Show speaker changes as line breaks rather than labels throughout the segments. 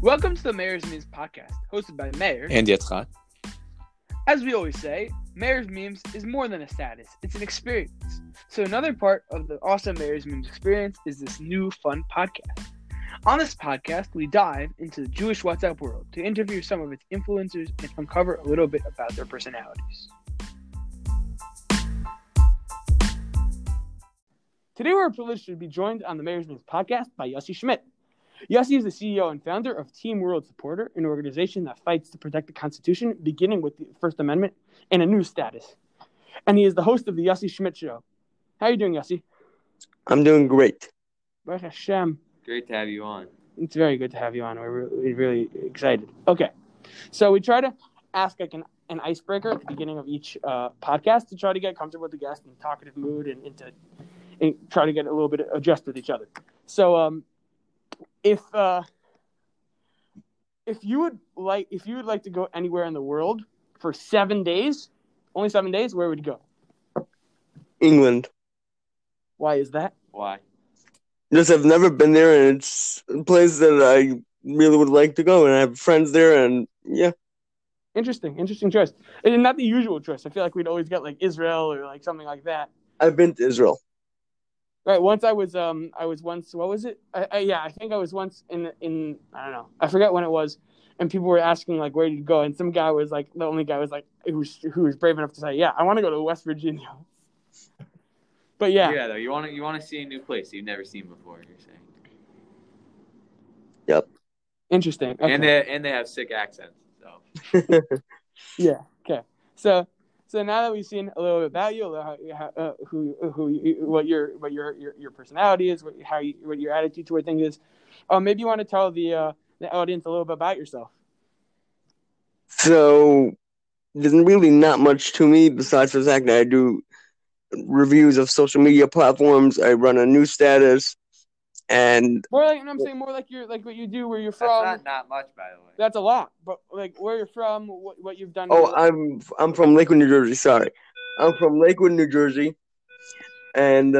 Welcome to the Mayor's Memes podcast, hosted by Mayor
and Yitzchak.
As we always say, Mayor's Memes is more than a status, it's an experience. So another part of the awesome Mayor's Memes experience is this new fun podcast. On this podcast, we dive into the Jewish WhatsApp world to interview some of its influencers and uncover a little bit about their personalities. Today we're privileged to be joined on the Mayor's Memes podcast by Yossi Schmidt. Yossi is the CEO and founder of Team World Supporter, an organization that fights to protect the Constitution, beginning with the First Amendment and a new status. And he is the host of the Yossi Schmidt Show. How are you doing, Yossi?
I'm doing great.
Baruch Hashem.
Great to have you on.
It's very good to have you on. We're really excited. Okay, so we try to ask like an icebreaker at the beginning of each podcast to try to get comfortable with the guest in a talkative mood and try to get a little bit adjusted with each other. So, if you would like to go anywhere in the world for 7 days, only 7 days, where would you go?
England.
Why is that?
Why?
Just I've never been there, and it's a place that I really would like to go, and I have friends there, and yeah.
Interesting choice. And not the usual choice. I feel like we'd always get like Israel or like something like that.
I've been to Israel.
Right. Once I was once, what was it? I think I was once in I don't know. I forget when it was. And people were asking like, where did you go? And some guy was like, the only guy was like, who was brave enough to say, yeah, I want to go to West Virginia. But yeah.
Yeah, though you want to see a new place you've never seen before. You're saying.
Yep.
Interesting. Okay.
And they have sick accents. So.
Yeah. Okay. So now that we've seen a little bit about you, what your personality is, what your attitude toward things is, maybe you want to tell the audience a little bit about yourself.
So there's really not much to me besides the fact that I do reviews of social media platforms. I run a news status, and
more like what you do, where you're from.
That's not much, by the way.
That's a lot, but like where you're from, what you've done.
Oh, I'm from Lakewood, New Jersey. Sorry, I'm from Lakewood, New Jersey, and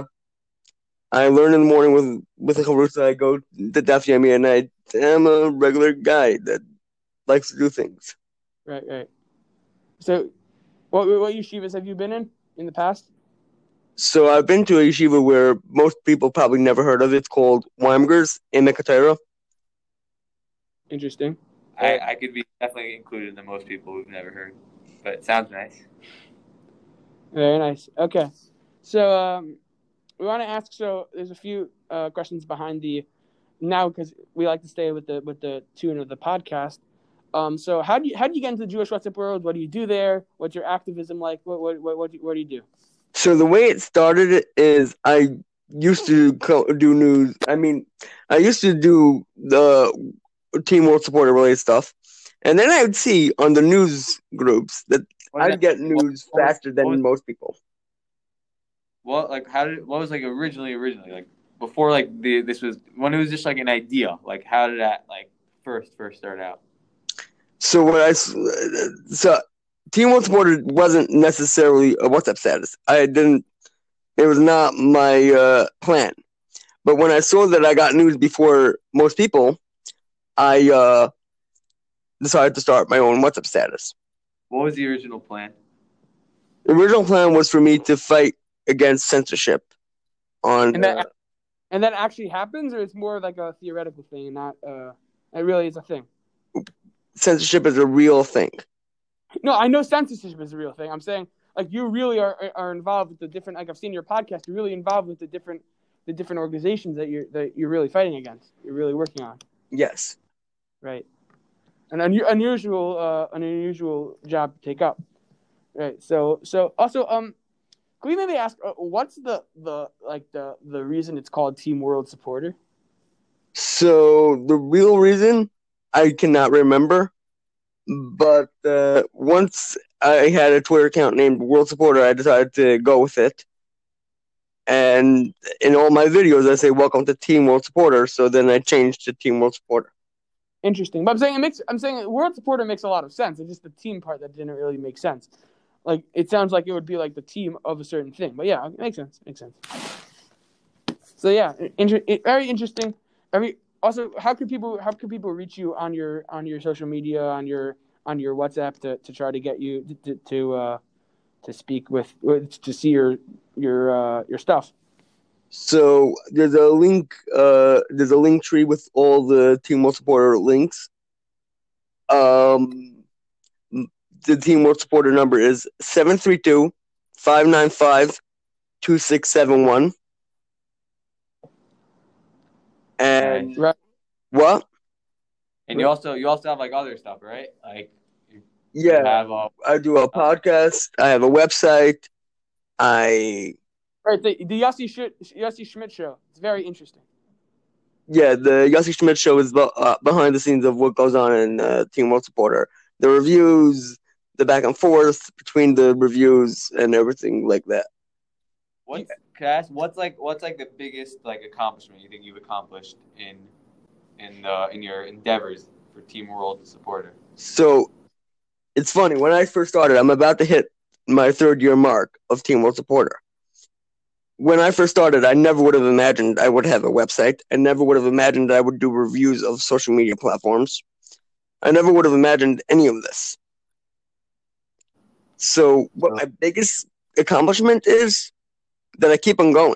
I learn in the morning with a chavrusa. I go to Daf Yomi, and I am a regular guy that likes to do things.
Right. So, what yeshivas have you been in the past?
So I've been to a yeshiva where most people probably never heard of. It's called Weimgers in Mekatera.
Interesting.
I could be definitely included in the most people who've never heard, but it sounds nice.
Very nice. Okay, so we want to ask. So there's a few questions behind now because we like to stay with the tune of the podcast. So how do you get into the Jewish WhatsApp world? What do you do there? What's your activism like? What do you do?
So the way it started is I used to do news. I mean, I used to do the Team World Supporter related stuff, and then I would see on the news groups that I'd get news faster than most people.
What was like originally like before like this was when it was just like an idea, like how did that like first start out?
So Team World Supporter wasn't necessarily a WhatsApp status. It was not my plan. But when I saw that I got news before most people, I decided to start my own WhatsApp status.
What was the original plan?
The original plan was for me to fight against censorship.
And that actually happens, or it's more like a theoretical thing, not it really is a thing?
Censorship is a real thing.
No, I know censorship is a real thing. I'm saying, like, you really are involved with the different. Like, I've seen your podcast. You're really involved with the different organizations that you're really fighting against. You're really working on.
Yes.
Right. An unusual job to take up. Right. So also, can we maybe ask what's the reason it's called Team World Supporter?
So the real reason I cannot remember. But once I had a Twitter account named World Supporter, I decided to go with it. And in all my videos, I say, welcome to Team World Supporter. So then I changed to Team World Supporter.
Interesting. But I'm saying World Supporter makes a lot of sense. It's just the team part that didn't really make sense. Like, it sounds like it would be like the team of a certain thing. But yeah, it makes sense. So yeah, very interesting. Also, how can people reach you on your social media, on your WhatsApp to try to get you to speak with to see your stuff?
So there's a link. There's a link tree with all the Team World Supporter links. The Team World Supporter number is 732-595-2671. And
Nice.
Right.
what?
And you also have like other stuff, right? Like you
Yeah,
have
I do a podcast. I have a website.
Right. The Yossi Schmidt show. It's very interesting.
The Yossi Schmidt show is behind the scenes of what goes on in Team World Supporter. The reviews, the back and forth between the reviews, and everything like that.
Can I ask what's like the biggest like accomplishment you think you've accomplished in your endeavors for Team World Supporter?
So it's funny. When I first started, I'm about to hit my 3rd-year mark of Team World Supporter. When I first started, I never would have imagined I would have a website. I never would have imagined I would do reviews of social media platforms. I never would have imagined any of this. So what my biggest accomplishment is that I keep on going.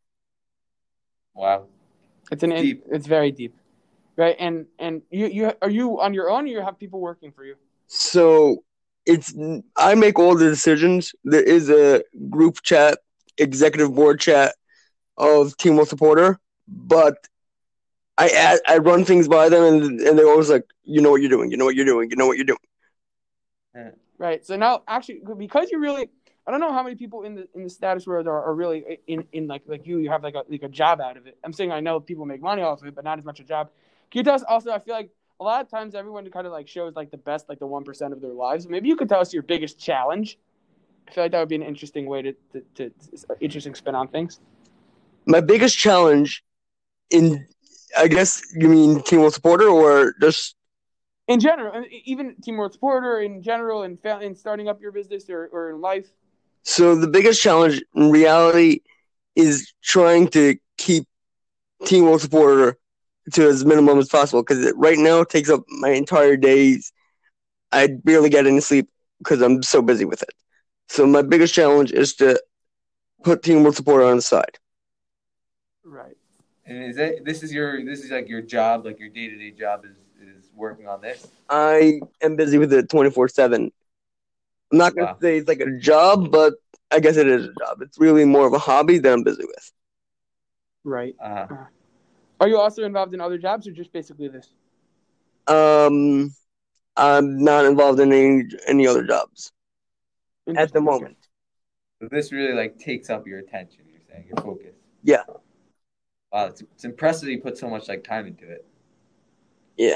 Wow.
It's very deep. Right. And you are you on your own, or you have people working for you?
So I make all the decisions. There is a group chat, executive board chat of Team World Supporter, but I run things by them, and they're always like, you know what you're doing, you know what you're doing, you know what you're doing.
Right. So now, actually, because you really, I don't know how many people in the status world are really in like you have like a job out of it. I'm saying I know people make money off of it, but not as much a job. Can you tell us also? I feel like a lot of times everyone kind of like shows like the best, like the 1% of their lives. Maybe you could tell us your biggest challenge. I feel like that would be an interesting way to interesting spin on things.
My biggest challenge I guess you mean Team World Supporter or just
in general, even Team World Supporter in general, and in starting up your business or in life?
So the biggest challenge in reality is trying to keep Team World Supporter to as minimum as possible, because right now it takes up my entire days. I barely get any sleep because I'm so busy with it. So my biggest challenge is to put Team World Supporter on the side.
Right.
And this is like your job, like your day-to-day job is working on this?
I am busy with it 24/7. I'm not going to say it's like a job, but I guess it is a job. It's really more of a hobby that I'm busy with.
Right. Are you also involved in other jobs, or just basically this?
I'm not involved in any other jobs at the moment.
So this really like takes up your attention. You're saying your focus.
Yeah.
Wow, it's impressive you put so much like time into it.
Yeah.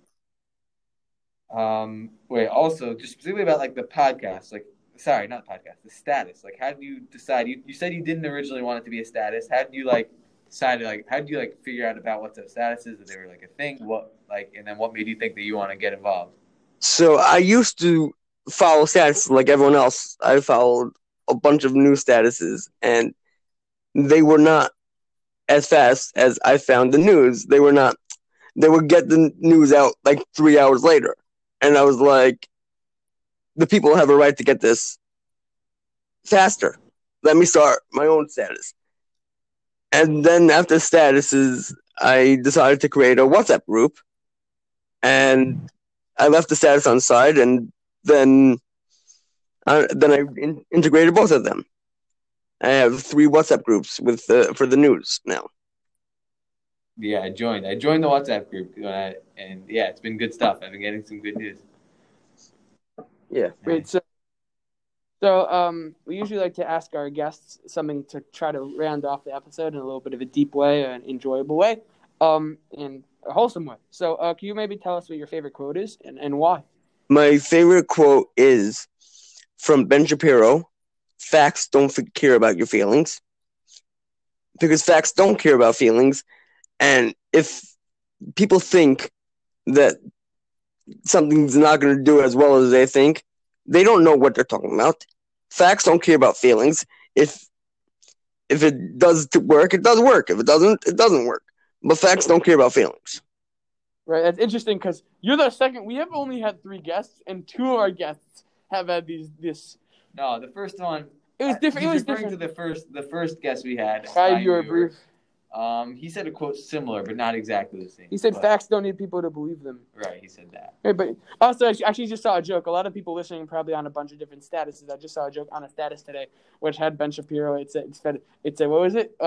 Wait. Also, just specifically about like the podcast, like sorry, not podcast, the status. Like, how did you decide? You said you didn't originally want it to be a status. How did you like decide? Like, how did you like figure out about what the status is? That they were like a thing. What like, and then what made you think that you want to get involved?
So I used to follow status like everyone else. I followed a bunch of news statuses, and they were not as fast as I found the news. They were not. They would get the news out like 3 hours later, and I was like, the people have a right to get this faster. Let me start my own status. And then after statuses, I decided to create a WhatsApp group, and I left the status on the side, and then I integrated both of them. I have 3 WhatsApp groups for the news now.
Yeah, I joined the WhatsApp group, and yeah, it's been good stuff. I've been getting some good news.
Yeah.
Great. So we usually like to ask our guests something to try to round off the episode in a little bit of a deep way, an enjoyable way, in a wholesome way. So can you maybe tell us what your favorite quote is and why?
My favorite quote is from Ben Shapiro: "Facts don't care about your feelings." Because facts don't care about feelings, and if people think that something's not going to do as well as they think, they don't know what they're talking about. Facts don't care about feelings. If it does work, it does work. If it doesn't, it doesn't work. but facts don't care about feelings.
Right, that's interesting because you're the second. We have only had 3 guests, and 2 of our guests have had this.
No, the first one.
It was different. It was
referring
different.
to the first guest we had.
You were brief.
He said a quote similar, but not exactly the same.
He said
but,
facts don't need people to believe them.
Right, he said that.
Right, but also, I actually just saw a joke. A lot of people listening probably on a bunch of different statuses. I just saw a joke on a status today, which had Ben Shapiro. It said what was it?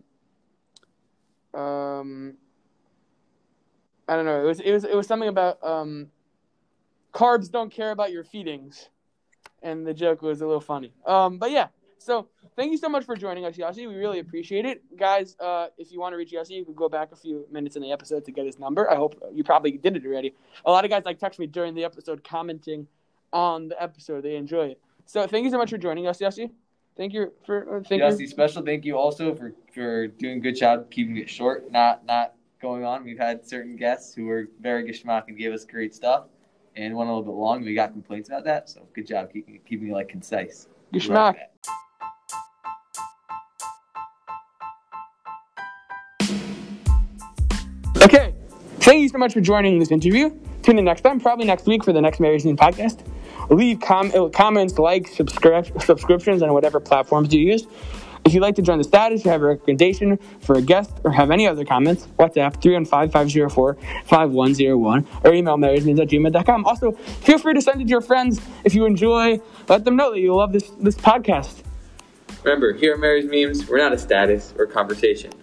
I don't know. It was something about carbs don't care about your feedings, and the joke was a little funny. But yeah. So thank you so much for joining us, Yossi. We really appreciate it, guys. If you want to reach Yossi, you can go back a few minutes in the episode to get his number. I hope you probably did it already. A lot of guys text me during the episode, commenting on the episode. They enjoy it. So thank you so much for joining us, Yossi. Thank you for
Yossi. Special thank you also for doing a good job keeping it short, not going on. We've had certain guests who were very geschmack and gave us great stuff, and went a little bit long. We got complaints about that, so good job keeping it concise.
Geschmack. Okay, thank you so much for joining this interview. Tune in next time, probably next week, for the next Mary's Memes podcast. Leave comments, likes, subscriptions on whatever platforms you use. If you'd like to join the status or have a recommendation for a guest or have any other comments, WhatsApp 315-504-5101 or email marysmemes@gmail.com. Also, feel free to send it to your friends if you enjoy. Let them know that you love this podcast.
Remember, here at Mary's Memes, we're not a status or conversation.